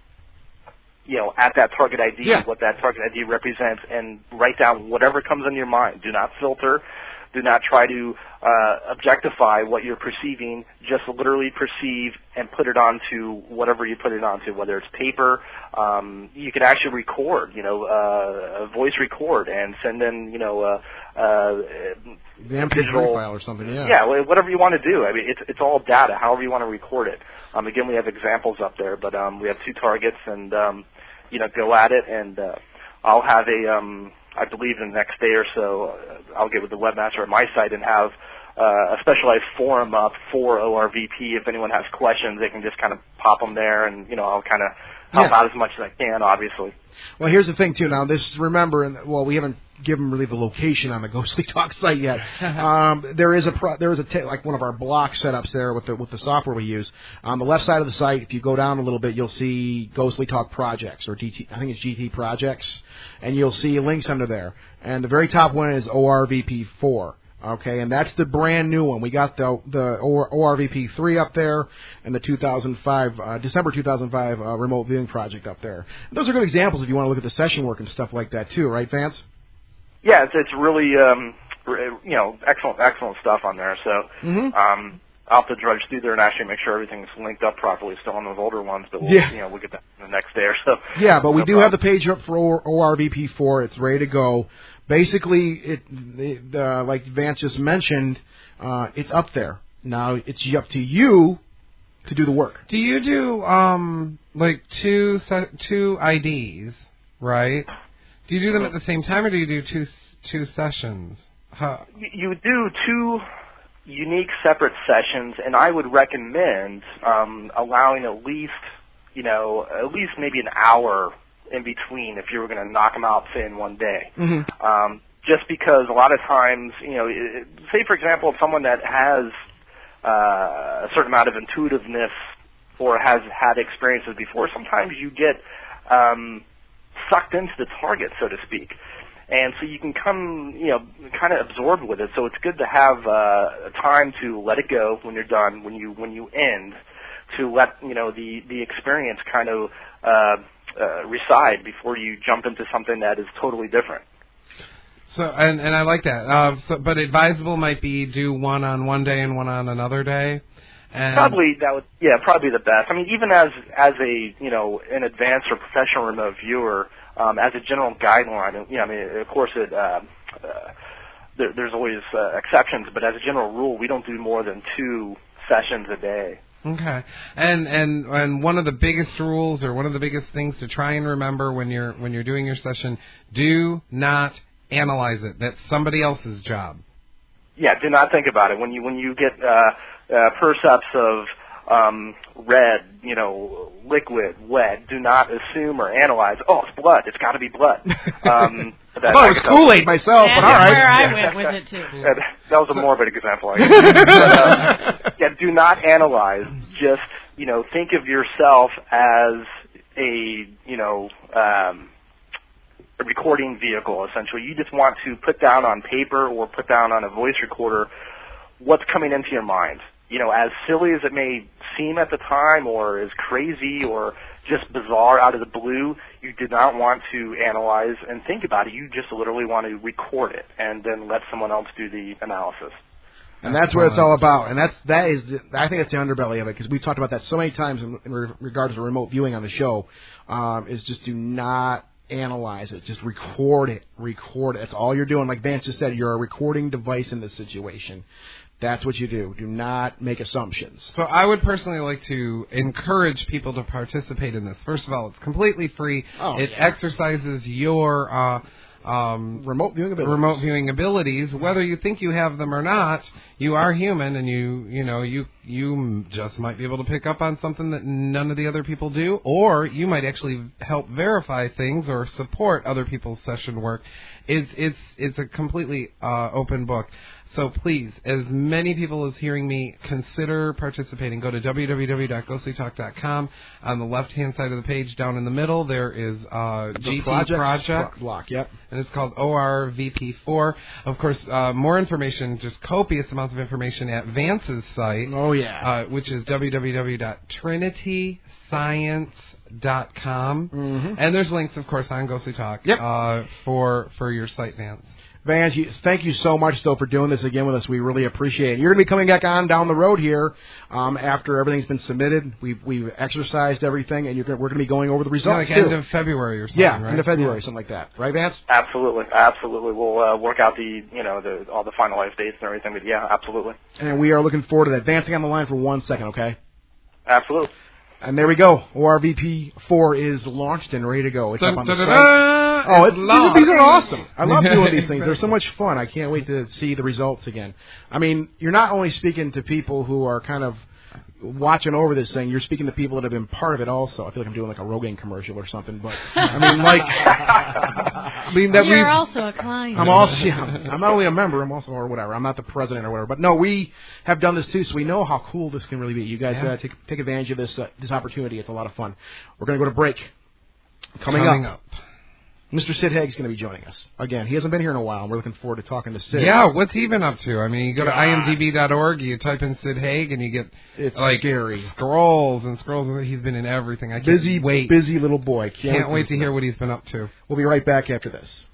you know, at that target I D, yeah. what that target I D represents, and write down whatever comes into your mind. Do not filter. Do not try to uh, objectify what you're perceiving. Just literally perceive and put it onto whatever you put it onto, whether it's paper. Um, you can actually record, you know, uh, a voice record and send in, you know, uh, uh, the M P three digital file or something. Yeah. Yeah, whatever you want to do. I mean, it's it's all data. However you want to record it. Um, again, we have examples up there, but um, we have two targets, and um, you know, go at it. And uh, I'll have a. Um, I believe in the next day or so, uh, I'll get with the webmaster at my site and have uh, a specialized forum up for O R V P. If anyone has questions, they can just kind of pop them there, and you know, I'll kind of help yeah. out as much as I can, obviously. Well, here's the thing too. Now, this remember, and well, we haven't given really the location on the Ghostly Talk site yet. um, there is a pro, there is a ta- like one of our block setups there with the with the software we use. On the left side of the site, if you go down a little bit, you'll see Ghostly Talk Projects or D T. I think it's G T Projects, and you'll see links under there. And the very top one is O R V P four. Okay, and that's the brand new one. We got the the O R V P three up there, and the two thousand five uh, December two thousand five uh, remote viewing project up there. And those are good examples if you want to look at the session work and stuff like that too, right, Vance? Yeah, it's, it's really um, you know excellent excellent stuff on there. So mm-hmm. um, I'll have to drudge through there and actually make sure everything's linked up properly. Still on those older ones, but we'll, yeah. you know we'll get that the next day or so. Yeah, but we no do problem. have the page up for O R V P four. It's ready to go. Basically, it the, the, like Vance just mentioned, uh, it's up there. Now it's up to you to do the work. Do you do um like two se- two I Ds, right? Do you do them at the same time, or do you do two two sessions? Huh. You, you do two unique separate sessions, and I would recommend um, allowing at least you know at least maybe an hour in between if you were going to knock them out, say, in one day. Mm-hmm. Um, just because a lot of times, you know, it, say, for example, if someone that has uh, a certain amount of intuitiveness or has had experiences before, sometimes you get um, sucked into the target, so to speak. And so you can come, you know, kind of absorbed with it. So it's good to have uh, time to let it go when you're done, when you when you end, to let, you know, the, the experience kind of uh, Uh, reside before you jump into something that is totally different. So and and I like that. Uh, so, but advisable might be do one on one day and one on another day. And probably that would yeah probably the best. I mean, even as as a you know an advanced or professional remote viewer, um, as a general guideline, you know, I mean, of course it. Uh, uh, there, there's always uh, exceptions, but as a general rule, we don't do more than two sessions a day. Okay. And and and one of the biggest rules, or one of the biggest things to try and remember when you're when you're doing your session, do not analyze it. That's somebody else's job. Yeah, do not think about it. When you when you get uh, uh, percepts of um, red, you know, liquid, wet, do not assume or analyze. Oh, it's blood. It's got to be blood. Um, I thought it was Kool-Aid myself, yeah, but all right. Where I yeah. went with it too. That, that was a morbid example, I guess. but, uh, yeah, do not analyze. Just, you know, think of yourself as a, you know, um, a recording vehicle, essentially. You just want to put down on paper or put down on a voice recorder what's coming into your mind. You know, as silly as it may seem at the time, or as crazy or just bizarre out of the blue, you did not want to analyze and think about it. You just literally want to record it and then let someone else do the analysis. And that's what it's all about. And that's that is I think that's the underbelly of it, because we've talked about that so many times in, in regards to remote viewing on the show. Um, is just do not analyze it. Just record it. Record it. That's all you're doing. Like Vance just said, you're a recording device in this situation. That's what you do. Do not make assumptions. So I would personally like to encourage people to participate in this. First of all, it's completely free. Oh, it yeah. exercises your uh, um, remote viewing abilities. Remote viewing abilities. Whether you think you have them or not, you are human, and you you know you you just might be able to pick up on something that none of the other people do, or you might actually help verify things or support other people's session work. It's it's it's a completely uh, open book. So please, as many people as hearing me, consider participating. Go to w w w dot ghostly talk dot com. On the left-hand side of the page, down in the middle, there is uh, G T Project block. Yep, and it's called O R V P four. Of course, uh, more information, just copious amounts of information at Vance's site. Oh yeah, uh, which is w w w dot trinity science dot com. Mm-hmm. And there's links, of course, on Ghostly Talk yep. uh, for for your site, Vance. Vance, you, thank you so much, though, for doing this again with us. We really appreciate it. You're going to be coming back on down the road here um, after everything's been submitted. We've, we've exercised everything, and you're gonna, we're going to be going over the results, yeah, like too. end of February or something, yeah, right? end of February, yeah. something like that. Right, Vance? Absolutely, absolutely. We'll uh, work out the, you know, the all the finalized dates and everything, but yeah, absolutely. And we are looking forward to that. Vancing on the line for one second, okay? Absolutely. And there we go. O R V P four is launched and ready to go. It's dun, up on dun, the dun, site. Dun, oh, it's, these, are, these are awesome. I love doing these things. Exactly. They're so much fun. I can't wait to see the results again. I mean, you're not only speaking to people who are kind of watching over this thing, you're speaking to people that have been part of it also. I feel like I'm doing like a Rogaine commercial or something, but I mean, like, I mean that you're we. also a client. I'm also, yeah, I'm not only a member, I'm also or whatever. I'm not the president or whatever, but no, we have done this too, so we know how cool this can really be. You guys yeah. uh, take take advantage of this uh, this opportunity. It's a lot of fun. We're going to go to break. Coming, Coming up. up. Mister Sid Haig's going to be joining us. Again, he hasn't been here in a while, and we're looking forward to talking to Sid. Yeah, what's he been up to? I mean, you go to God. I M D B dot org, you type in Sid Haig, and you get it's like scary. scrolls and scrolls. He's been in everything. I can't busy, wait. busy little boy. Can't, can't wait to hear what he's been up to. We'll be right back after this.